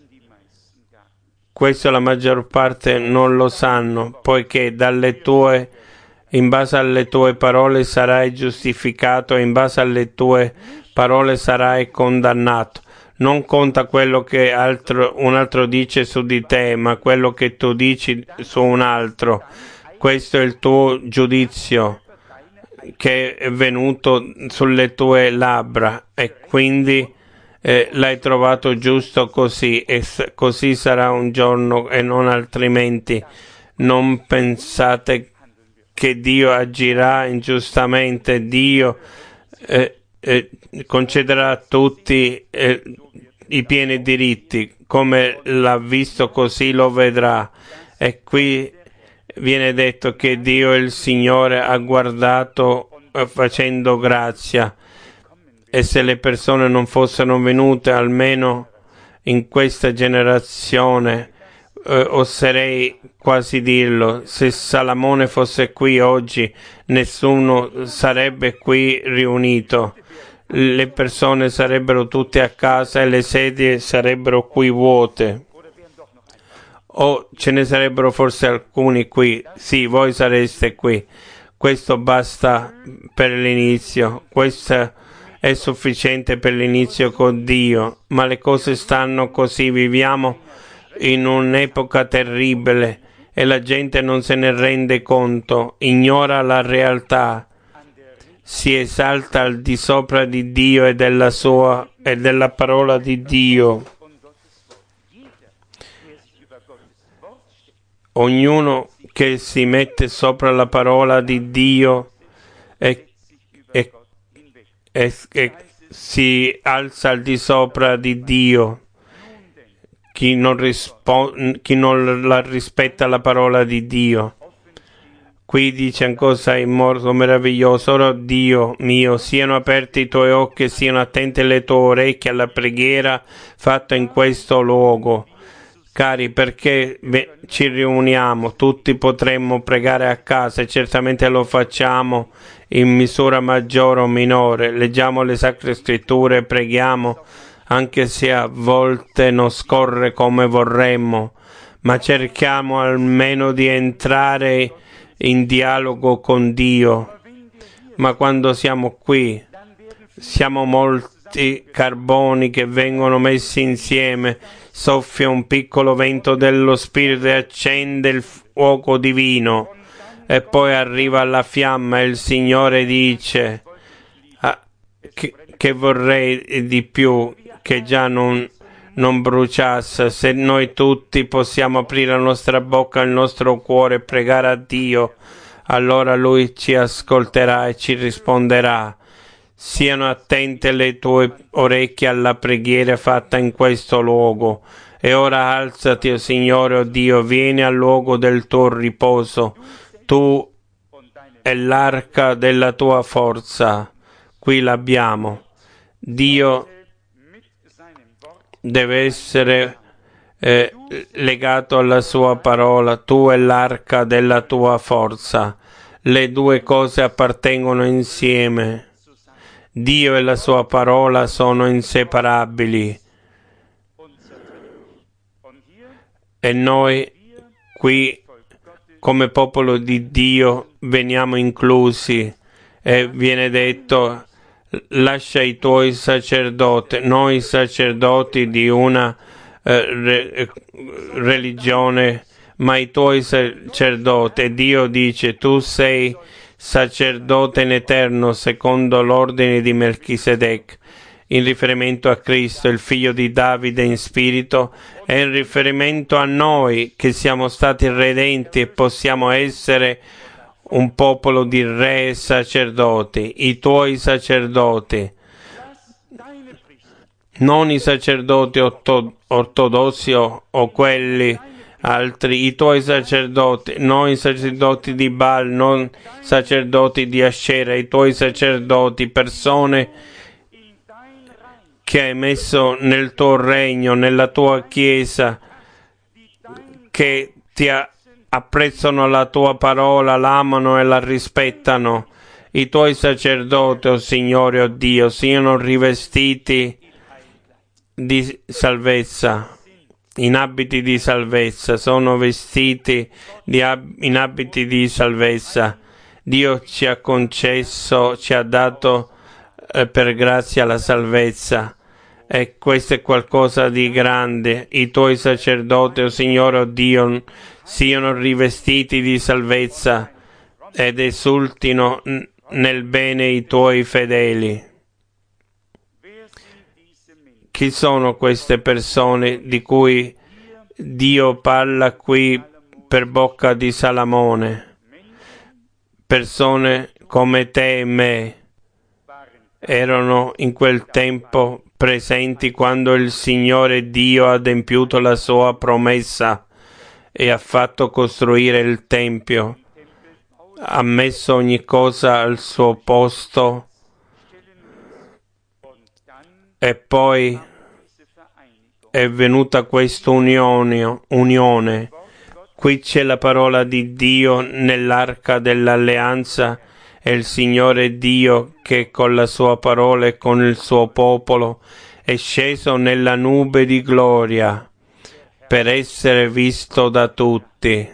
Questo la maggior parte non lo sanno, poiché dalle tue in base alle tue parole sarai giustificato e in base alle tue parole sarai condannato. Non conta quello che altro, un altro dice su di te, ma quello che tu dici su un altro. Questo è il tuo giudizio che è venuto sulle tue labbra e quindi eh, l'hai trovato giusto così e s- così sarà un giorno e non altrimenti. Non pensate che Dio agirà ingiustamente. Dio eh, eh, concederà a tutti eh, i pieni diritti, come l'ha visto così lo vedrà. E qui viene detto che Dio il Signore ha guardato eh, facendo grazia, e se le persone non fossero venute almeno in questa generazione, eh, oserei quasi dirlo, se Salamone fosse qui oggi nessuno sarebbe qui riunito, le persone sarebbero tutte a casa e le sedie sarebbero qui vuote, o ce ne sarebbero forse alcuni qui. Sì, voi sareste qui. Questo basta per l'inizio, questo è sufficiente per l'inizio con Dio, ma le cose stanno così, viviamo in un'epoca terribile e la gente non se ne rende conto, ignora la realtà, si esalta al di sopra di Dio e della sua e della parola di Dio. ognuno che si mette sopra la parola di Dio e, e, e, e si alza al di sopra di Dio. Chi non, rispo- chi non la rispetta la parola di Dio. Qui dice ancora, sei morto meraviglioso. Ora, Dio mio, siano aperti i tuoi occhi e siano attente le tue orecchie alla preghiera fatta in questo luogo. Cari, perché ci riuniamo, tutti potremmo pregare a casa e certamente lo facciamo in misura maggiore o minore. Leggiamo le Sacre Scritture e preghiamo, anche se a volte non scorre come vorremmo, ma cerchiamo almeno di entrare in dialogo con Dio. Ma quando siamo qui, siamo molti carboni che vengono messi insieme, soffia un piccolo vento dello Spirito e accende il fuoco divino, e poi arriva la fiamma e il Signore dice ah, che, che vorrei di più, che già non, non bruciasse. Se noi tutti possiamo aprire la nostra bocca, il nostro cuore e pregare a Dio, allora Lui ci ascolterà e ci risponderà. Siano attente le tue orecchie alla preghiera fatta in questo luogo. E ora alzati, o Signore, o Dio, vieni al luogo del tuo riposo. Tu e l'arca della tua forza. Qui l'abbiamo. Dio deve essere eh, legato alla sua parola. Tu e l'arca della tua forza. Le due cose appartengono insieme. Dio e la sua parola sono inseparabili. E noi qui, come popolo di Dio, veniamo inclusi. E viene detto, lascia i tuoi sacerdoti, noi sacerdoti di una eh, re, religione, ma i tuoi sacerdoti. E Dio dice, tu sei sacerdote in eterno secondo l'ordine di Melchisedec, in riferimento a Cristo, il figlio di Davide in spirito, e in riferimento a noi che siamo stati redenti e possiamo essere un popolo di re e sacerdoti, i tuoi sacerdoti, non i sacerdoti orto- ortodossi o, o quelli altri, i tuoi sacerdoti, non i sacerdoti di Baal, non sacerdoti di Ascera, i tuoi sacerdoti, persone che hai messo nel tuo regno, nella tua chiesa, che ti apprezzano la tua parola, l'amano e la rispettano. I tuoi sacerdoti, o oh Signore, o oh Dio, siano rivestiti di salvezza, in abiti di salvezza, sono vestiti di ab- in abiti di salvezza. Dio ci ha concesso, ci ha dato eh, per grazia la salvezza, e questo è qualcosa di grande. I tuoi sacerdoti, o oh Signore, o oh Dio, siano rivestiti di salvezza ed esultino n- nel bene i tuoi fedeli. Chi sono queste persone di cui Dio parla qui per bocca di Salomone? Persone come te e me erano in quel tempo presenti quando il Signore Dio ha adempiuto la sua promessa e ha fatto costruire il Tempio, ha messo ogni cosa al suo posto, e poi è venuta questa unione, unione. Qui c'è la parola di Dio nell'arca dell'alleanza, e il Signore Dio che con la sua parola e con il suo popolo è sceso nella nube di gloria per essere visto da tutti.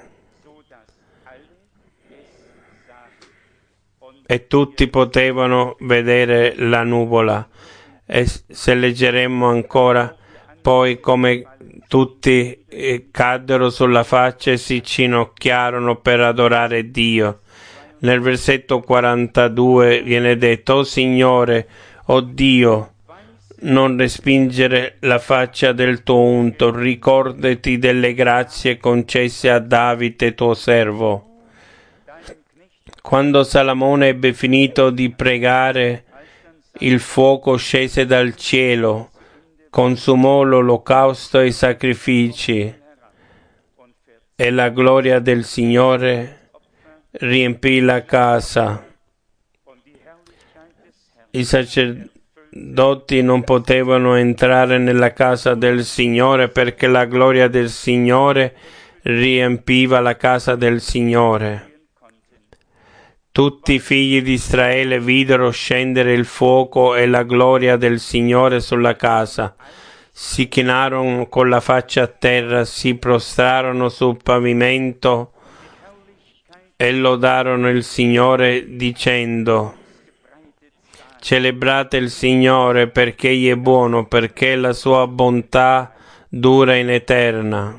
E tutti potevano vedere la nuvola. E se leggeremmo ancora, poi come tutti eh, caddero sulla faccia e si ginocchiarono per adorare Dio. Nel versetto quarantadue viene detto, o Signore, o Dio, non respingere la faccia del tuo unto, ricordati delle grazie concesse a Davide tuo servo. Quando Salomone ebbe finito di pregare, il fuoco scese dal cielo, consumò l'olocausto e i sacrifici, e la gloria del Signore riempì la casa. I sacerdoti non potevano entrare nella casa del Signore perché la gloria del Signore riempiva la casa del Signore. Tutti i figli di Israele videro scendere il fuoco e la gloria del Signore sulla casa. Si chinarono con la faccia a terra, si prostrarono sul pavimento e lodarono il Signore dicendo: celebrate il Signore perché Egli è buono, perché la sua bontà dura in eterna.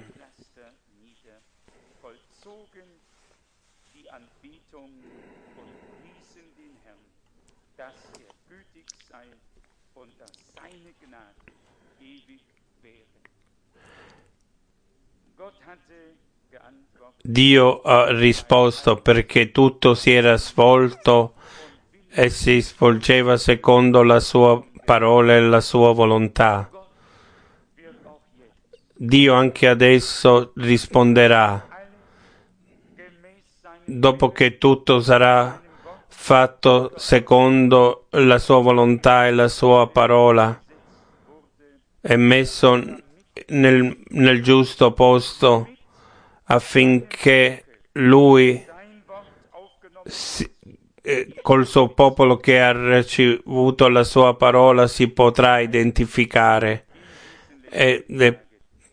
Dio ha risposto perché tutto si era svolto e si svolgeva secondo la sua parola e la sua volontà. Dio anche adesso risponderà, dopo che tutto sarà fatto secondo la sua volontà e la sua parola, e messo nel, nel giusto posto, affinché Lui si, eh, col suo popolo che ha ricevuto la sua parola si potrà identificare. E, e,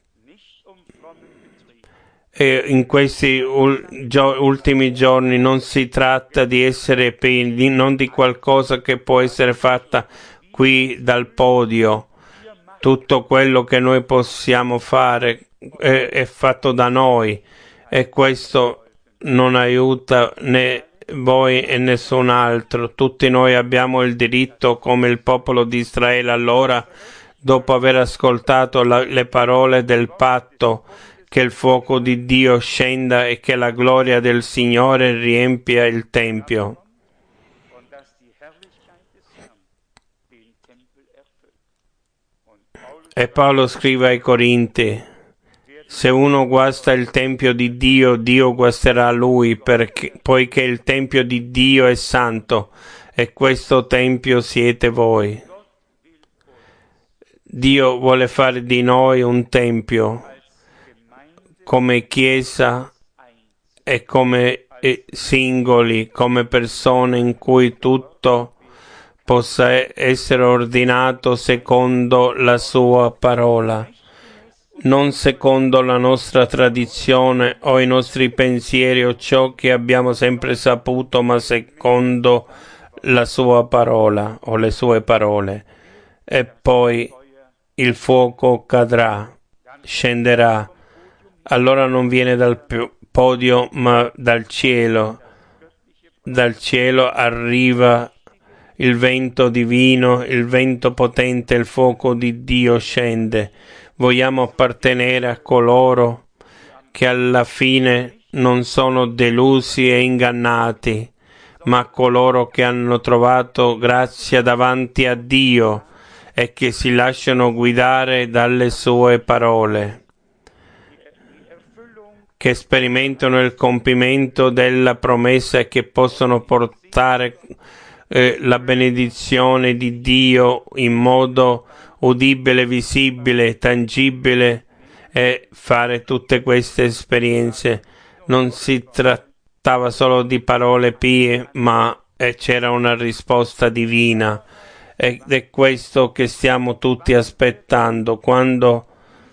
e in questi ul, gio, ultimi giorni non si tratta di essere pieni, non di qualcosa che può essere fatta qui dal podio. Tutto quello che noi possiamo fare è, è fatto da noi, e questo non aiuta né voi e nessun altro. Tutti noi abbiamo il diritto, come il popolo di Israele allora, dopo aver ascoltato la, le parole del patto, che il fuoco di Dio scenda e che la gloria del Signore riempia il Tempio. E Paolo scrive ai Corinti: se uno guasta il Tempio di Dio, Dio guasterà lui, perché, poiché il Tempio di Dio è santo, e questo Tempio siete voi. Dio vuole fare di noi un Tempio, come Chiesa e come singoli, come persone in cui tutto possa essere ordinato secondo la sua parola, non secondo la nostra tradizione o i nostri pensieri o ciò che abbiamo sempre saputo, ma secondo la sua parola o le sue parole. E poi il fuoco cadrà, scenderà, allora non viene dal podio ma dal cielo. Dal cielo arriva il vento divino, il vento potente, il fuoco di Dio scende. Vogliamo appartenere a coloro che alla fine non sono delusi e ingannati, ma a coloro che hanno trovato grazia davanti a Dio e che si lasciano guidare dalle sue parole, che sperimentano il compimento della promessa e che possono portare eh, la benedizione di Dio in modo udibile, visibile, tangibile, e fare tutte queste esperienze. Non si trattava solo di parole pie, ma eh, c'era una risposta divina, ed è questo che stiamo tutti aspettando. Quando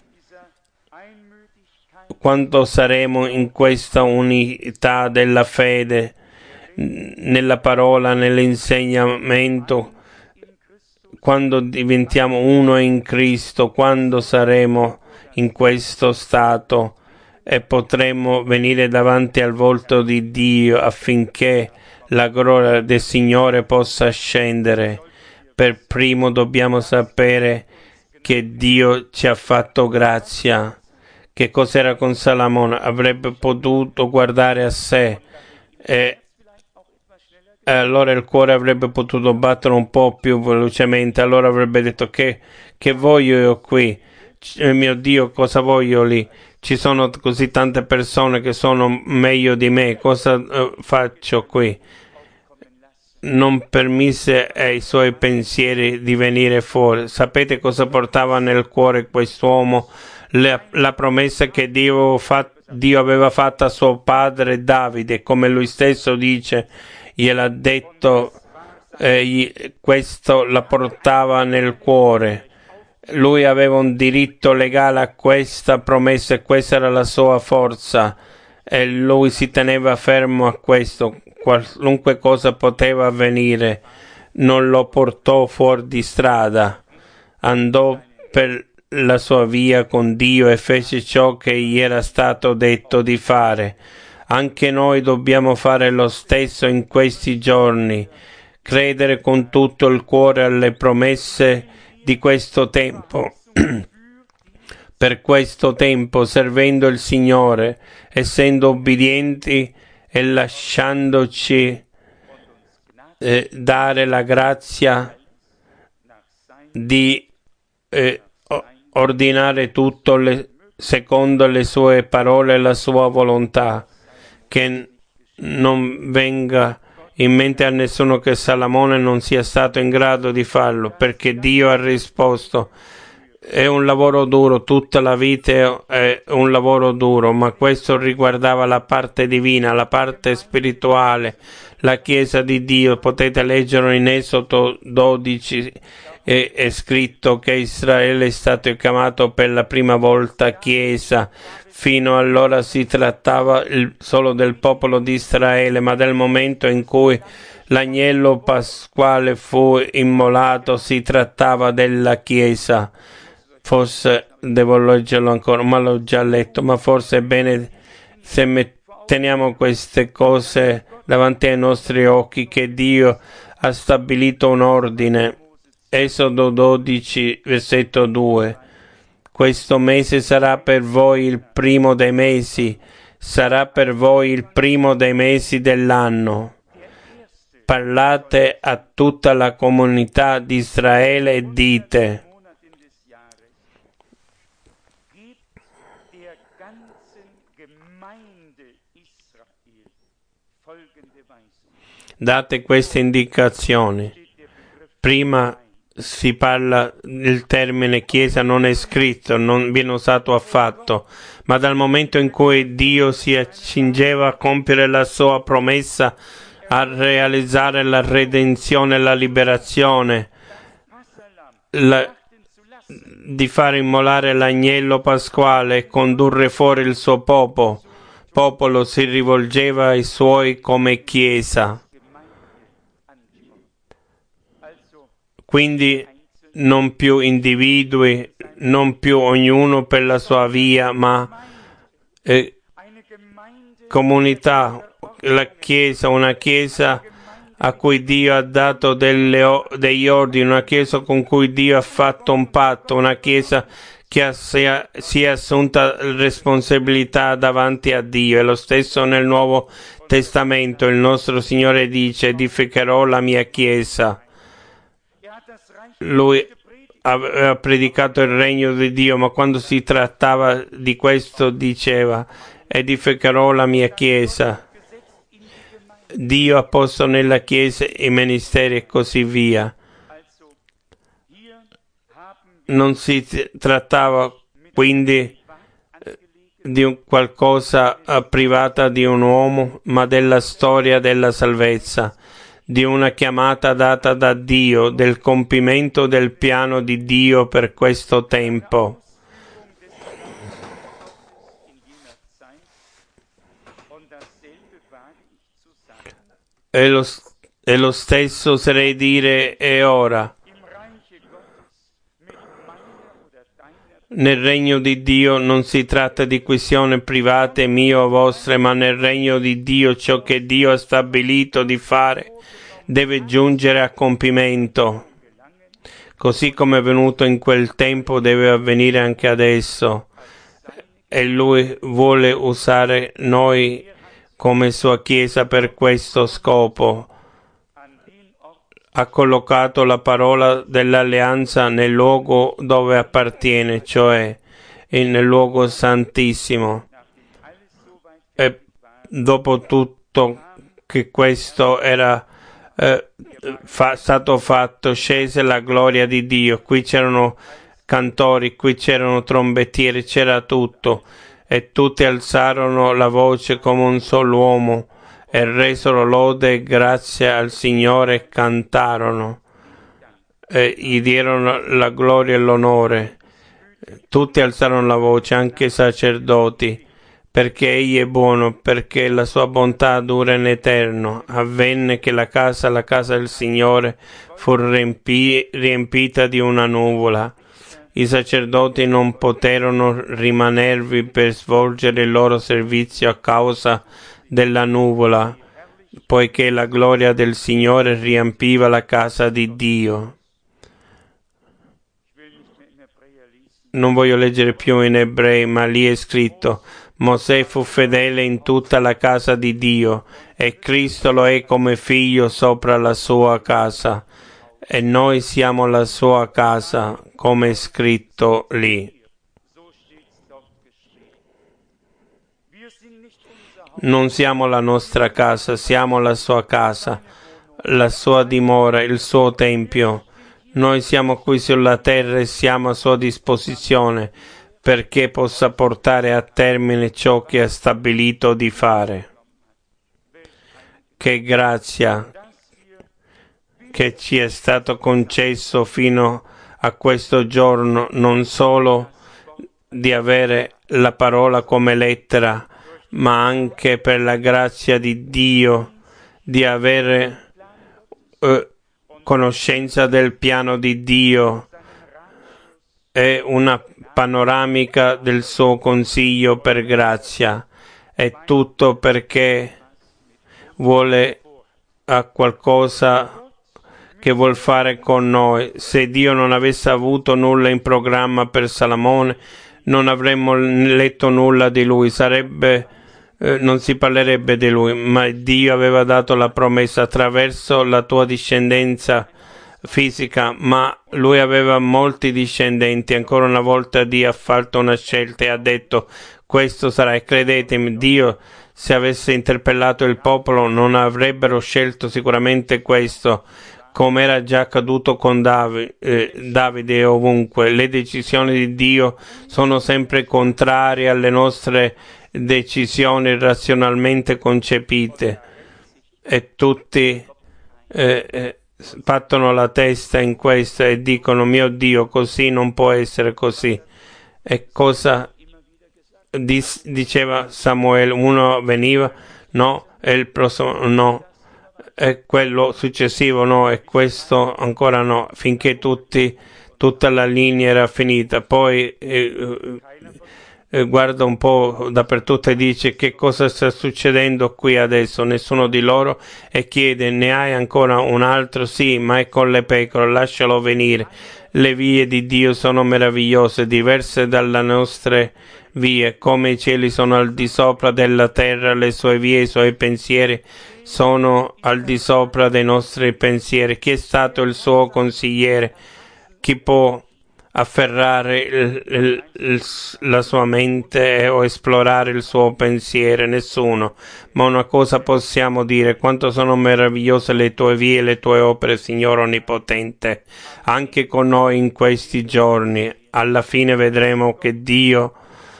quando saremo in questa unità della fede, nella parola, nell'insegnamento, quando diventiamo uno in Cristo, quando saremo in questo stato e potremo venire davanti al volto di Dio affinché la gloria del Signore possa scendere, per primo dobbiamo sapere che Dio ci ha fatto grazia. Che cos'era con Salomone? Avrebbe potuto guardare a sé e, e allora il cuore avrebbe potuto battere un po' più velocemente. Allora avrebbe detto: che, che voglio io qui? C- mio Dio, cosa voglio lì? Ci sono così tante persone che sono meglio di me, cosa uh, faccio qui? Non permise ai suoi pensieri di venire fuori. Sapete cosa portava nel cuore quest'uomo? La, la promessa che Dio, fa, Dio aveva fatta a suo padre Davide, come lui stesso dice, gliel'ha detto, eh, questo la portava nel cuore. Lui aveva un diritto legale a questa promessa e questa era la sua forza e lui si teneva fermo a questo. Qualunque cosa poteva avvenire, non lo portò fuori di strada, andò per la sua via con Dio e fece ciò che gli era stato detto di fare. Anche noi dobbiamo fare lo stesso in questi giorni, credere con tutto il cuore alle promesse di questo tempo. Per questo tempo, servendo il Signore, essendo obbedienti e lasciandoci eh, dare la grazia di eh, ordinare tutto le, secondo le sue parole e la sua volontà, che non venga in mente a nessuno che Salomone non sia stato in grado di farlo, perché Dio ha risposto. È un lavoro duro, tutta la vita è un lavoro duro, ma questo riguardava la parte divina, la parte spirituale, la Chiesa di Dio. Potete leggere in Esodo dodici, è, è scritto che Israele è stato chiamato per la prima volta Chiesa. Fino allora si trattava il, solo del popolo di Israele, ma dal momento in cui l'agnello pasquale fu immolato si trattava della Chiesa. Forse devo leggerlo ancora, ma l'ho già letto, ma forse è bene se teniamo queste cose davanti ai nostri occhi, che Dio ha stabilito un ordine. Esodo dodici, versetto due. Questo mese sarà per voi il primo dei mesi, sarà per voi il primo dei mesi dell'anno. Parlate a tutta la comunità di Israele e dite: date queste indicazioni. Prima si parla, il termine Chiesa non è scritto, non viene usato affatto, ma dal momento in cui Dio si accingeva a compiere la sua promessa, a realizzare la redenzione e la liberazione, la, di fare immolare l'agnello pasquale e condurre fuori il suo popolo, popolo si rivolgeva ai suoi come Chiesa. Quindi non più individui, non più ognuno per la sua via, ma eh, comunità, la Chiesa, una Chiesa a cui Dio ha dato delle, degli ordini, una Chiesa con cui Dio ha fatto un patto, una Chiesa che ha, si, è, si è assunta responsabilità davanti a Dio. E lo stesso nel Nuovo Testamento il nostro Signore dice: edificherò la mia Chiesa. Lui aveva predicato il regno di Dio, ma quando si trattava di questo diceva: edificherò la mia Chiesa. Dio ha posto nella Chiesa i ministeri e così via. Non si trattava quindi di un qualcosa privata di un uomo, ma della storia della salvezza, di una chiamata data da Dio, del compimento del piano di Dio per questo tempo. E lo, e lo stesso oserei dire è ora. Nel regno di Dio non si tratta di questioni private mie o vostre, ma nel regno di Dio ciò che Dio ha stabilito di fare deve giungere a compimento. così come è venuto in quel tempo deve avvenire anche adesso. E Lui vuole usare noi come sua Chiesa per questo scopo. Ha collocato la parola dell'alleanza nel luogo dove appartiene, cioè nel luogo santissimo. E dopo tutto che questo era eh, fa, stato fatto, scese la gloria di Dio. Qui c'erano cantori, qui c'erano trombettieri, c'era tutto, e tutti alzarono la voce come un solo uomo e resero lode e grazie al Signore e cantarono e gli dierono la gloria e l'onore. Tutti alzarono la voce, anche i sacerdoti, perché Egli è buono, perché la sua bontà dura in eterno. Avvenne che la casa, la casa del Signore, fu riempi- riempita di una nuvola. I sacerdoti non poterono rimanervi per svolgere il loro servizio a causa della nuvola, poiché la gloria del Signore riempiva la casa di Dio. Non voglio leggere più in ebrei, ma lì è scritto: Mosè fu fedele in tutta la casa di Dio e Cristo lo è come figlio sopra la sua casa. E noi siamo la sua casa, come è scritto lì. Non siamo la nostra casa, siamo la sua casa, la sua dimora, il suo tempio. Noi siamo qui sulla terra e siamo a sua disposizione perché possa portare a termine ciò che ha stabilito di fare. Che grazia che ci è stato concesso fino a questo giorno, non solo di avere la parola come lettera, ma anche per la grazia di Dio di avere eh, conoscenza del piano di Dio e una panoramica del suo consiglio per grazia. È tutto perché vuole a qualcosa che vuol fare con noi. Se Dio non avesse avuto nulla in programma per Salomone, non avremmo letto nulla di lui, sarebbe eh, non si parlerebbe di lui, ma Dio aveva dato la promessa attraverso la tua discendenza fisica, ma lui aveva molti discendenti. Ancora una volta Dio ha fatto una scelta e ha detto: questo sarà. E credetemi, Dio, se avesse interpellato il popolo, non avrebbero scelto sicuramente questo, come era già accaduto con Davide, eh, Davide ovunque. Le decisioni di Dio sono sempre contrarie alle nostre decisioni razionalmente concepite, e tutti eh, eh, battono la testa in questo e dicono: mio Dio, così non può essere così. E cosa dis- diceva Samuele? Uno veniva, no, e il prossimo no, e quello successivo no, e questo ancora no, finché tutti, tutta la linea era finita. Poi eh, eh, guarda un po' dappertutto e dice: che cosa sta succedendo qui adesso? Nessuno di loro, e chiede: ne hai ancora un altro? Sì, ma è con le pecore, lascialo venire. Le vie di Dio sono meravigliose, diverse dalle nostre vie, come i cieli sono al di sopra della terra, le sue vie, i suoi pensieri sono al di sopra dei nostri pensieri. Chi è stato il suo consigliere? Chi può afferrare il, il, il, la sua mente o esplorare il suo pensiero? Nessuno. Ma una cosa possiamo dire: quanto sono meravigliose le tue vie e le tue opere, Signore Onnipotente. Anche con noi in questi giorni, alla fine vedremo che Dio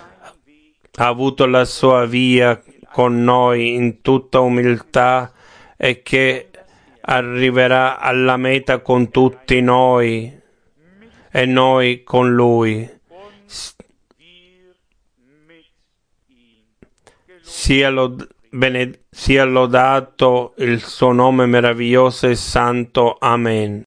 ha avuto la sua via con noi in tutta umiltà e che arriverà alla meta con tutti noi e noi con Lui. Sia, lod- bene- sia lodato il suo nome meraviglioso e santo. Amen.